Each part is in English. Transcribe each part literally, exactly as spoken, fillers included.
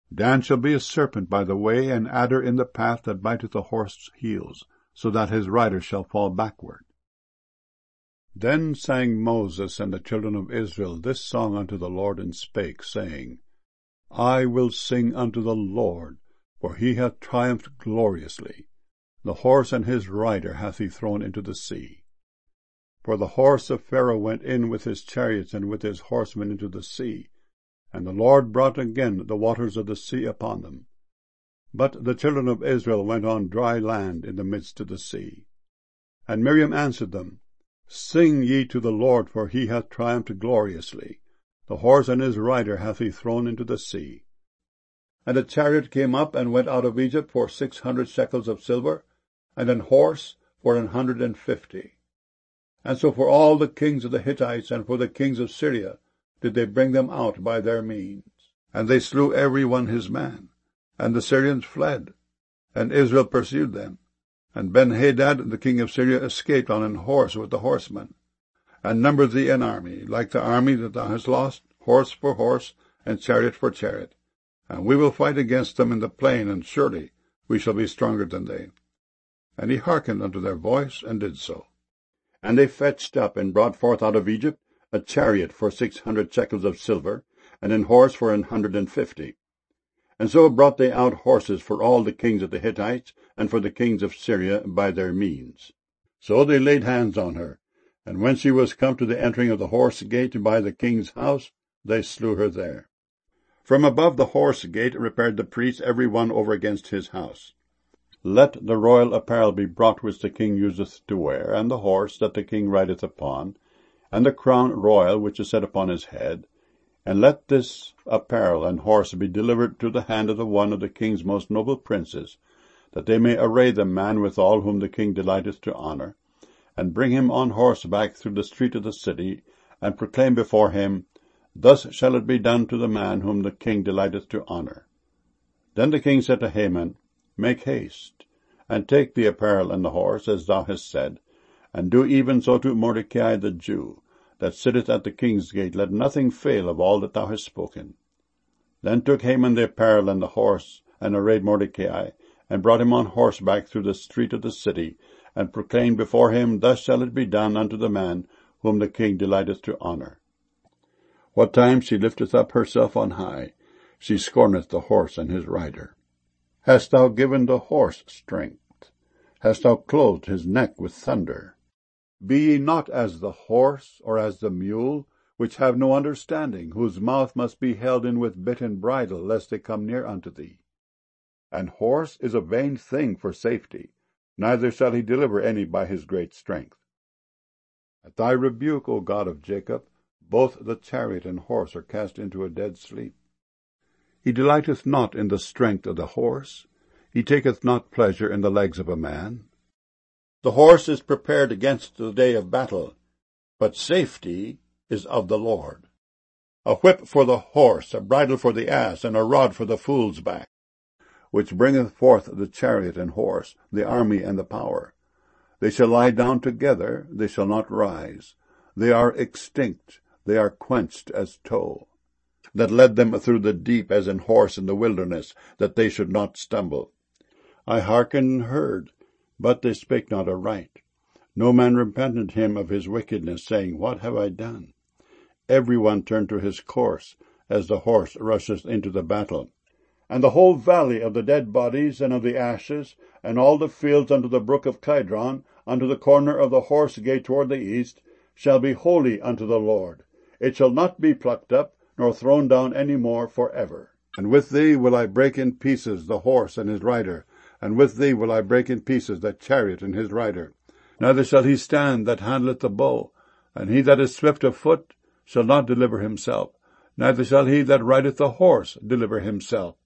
Dan shall be a serpent by the way, an adder in the path that biteth the horse's heels, so that his rider shall fall backward. Then sang Moses and the children of Israel this song unto the Lord, and spake, saying, I will sing unto the Lord, for he hath triumphed gloriously. The horse and his rider hath he thrown into the sea. For the horse of Pharaoh went in with his chariots and with his horsemen into the sea, and the Lord brought again the waters of the sea upon them. But the children of Israel went on dry land in the midst of the sea. And Miriam answered them, Sing ye to the Lord, for he hath triumphed gloriously. The horse and his rider hath he thrown into the sea. And a chariot came up and went out of Egypt for six hundred shekels of silver, and an horse for an hundred and fifty. And so for all the kings of the Hittites and for the kings of Syria did they bring them out by their means. And they slew every one his man, and the Syrians fled, and Israel pursued them. And Ben-Hadad the king of Syria escaped on an horse with the horsemen. And number thee an army, like the army that thou hast lost, horse for horse, and chariot for chariot. And we will fight against them in the plain, and surely we shall be stronger than they. And he hearkened unto their voice, and did so. And they fetched up and brought forth out of Egypt a chariot for six hundred shekels of silver, and an horse for an hundred and fifty. And so brought they out horses for all the kings of the Hittites, and for the kings of Syria by their means. So they laid hands on her, and when she was come to the entering of the horse gate by the king's house, they slew her there. From above the horse gate repaired the priests every one over against his house. Let the royal apparel be brought which the king useth to wear, and the horse that the king rideth upon, and the crown royal which is set upon his head, and let this apparel and horse be delivered to the hand of the one of the king's most noble princes, that they may array the man withal whom the king delighteth to honour, and bring him on horseback through the street of the city, and proclaim before him, Thus shall it be done to the man whom the king delighteth to honour. Then the king said to Haman, Make haste, and take the apparel and the horse, as thou hast said, and do even so to Mordecai the Jew, that sitteth at the king's gate. Let nothing fail of all that thou hast spoken. Then took Haman the apparel and the horse, and arrayed Mordecai, and brought him on horseback through the street of the city, and proclaimed before him, Thus shall it be done unto the man whom the king delighteth to honour. What time she lifteth up herself on high, she scorneth the horse and his rider. Hast thou given the horse strength? Hast thou clothed his neck with thunder? Be ye not as the horse, or as the mule, which have no understanding, whose mouth must be held in with bit and bridle, lest they come near unto thee. An horse is a vain thing for safety, neither shall he deliver any by his great strength. At thy rebuke, O God of Jacob, both the chariot and horse are cast into a dead sleep. He delighteth not in the strength of the horse, he taketh not pleasure in the legs of a man. The horse is prepared against the day of battle, but safety is of the Lord. A whip for the horse, a bridle for the ass, and a rod for the fool's back, which bringeth forth the chariot and horse, the army and the power. They shall lie down together, they shall not rise. They are extinct, they are quenched as tow, that led them through the deep as an horse in the wilderness, that they should not stumble. I hearkened and heard, but they spake not aright. No man repented him of his wickedness, saying, What have I done? Every one turned to his course, as the horse rusheth into the battle. And the whole valley of the dead bodies and of the ashes, and all the fields unto the brook of Kidron, unto the corner of the horse gate toward the east, shall be holy unto the Lord. It shall not be plucked up, nor thrown down any more for ever. And with thee will I break in pieces the horse and his rider, and with thee will I break in pieces the chariot and his rider. Neither shall he stand that handleth the bow, and he that is swift of foot shall not deliver himself, neither shall he that rideth the horse deliver himself.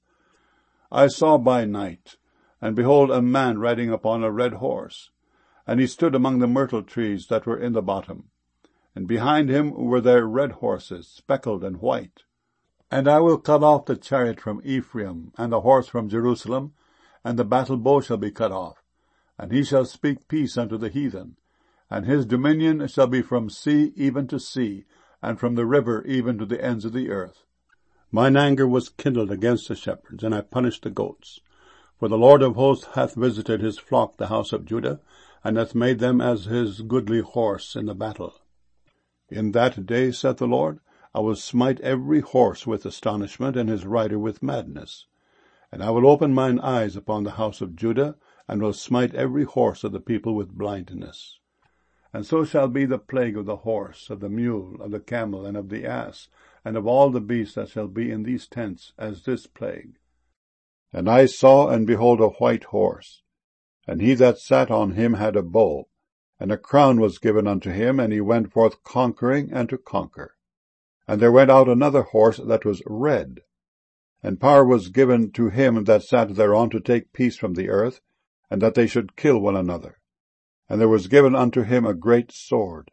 I saw by night, and behold a man riding upon a red horse, and he stood among the myrtle trees that were in the bottom. And behind him were there red horses, speckled and white. And I will cut off the chariot from Ephraim, and the horse from Jerusalem, and the battle bow shall be cut off. And he shall speak peace unto the heathen. And his dominion shall be from sea even to sea, and from the river even to the ends of the earth. Mine anger was kindled against the shepherds, and I punished the goats. For the Lord of hosts hath visited his flock, the house of Judah, and hath made them as his goodly horse in the battle. In that day, saith the Lord, I will smite every horse with astonishment, and his rider with madness. And I will open mine eyes upon the house of Judah, and will smite every horse of the people with blindness. And so shall be the plague of the horse, of the mule, of the camel, and of the ass, and of all the beasts that shall be in these tents, as this plague. And I saw, and behold, a white horse, and he that sat on him had a bow, and a crown was given unto him, and he went forth conquering and to conquer. And there went out another horse that was red, and power was given to him that sat thereon to take peace from the earth, and that they should kill one another. And there was given unto him a great sword.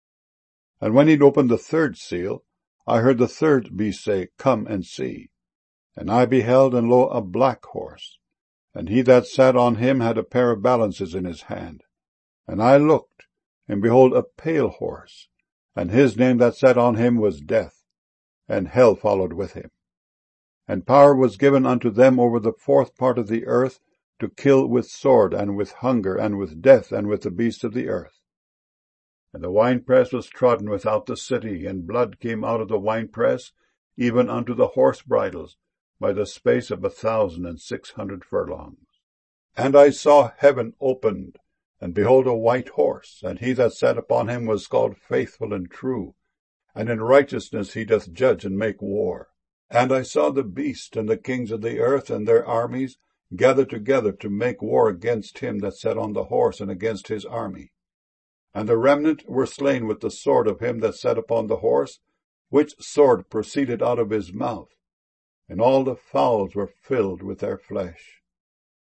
And when he opened the third seal, I heard the third beast say, Come and see. And I beheld, and lo, a black horse, and he that sat on him had a pair of balances in his hand. And I looked, and behold, a pale horse, and his name that sat on him was Death, and hell followed with him. And power was given unto them over the fourth part of the earth, to kill with sword, and with hunger, and with death, and with the beasts of the earth. And the winepress was trodden without the city, and blood came out of the winepress, even unto the horse bridles, by the space of a thousand and six hundred furlongs. And I saw heaven opened, and behold a white horse, and he that sat upon him was called Faithful and True, and in righteousness he doth judge and make war. And I saw the beast and the kings of the earth and their armies gathered together to make war against him that sat on the horse and against his army. And the remnant were slain with the sword of him that sat upon the horse, which sword proceeded out of his mouth, and all the fowls were filled with their flesh.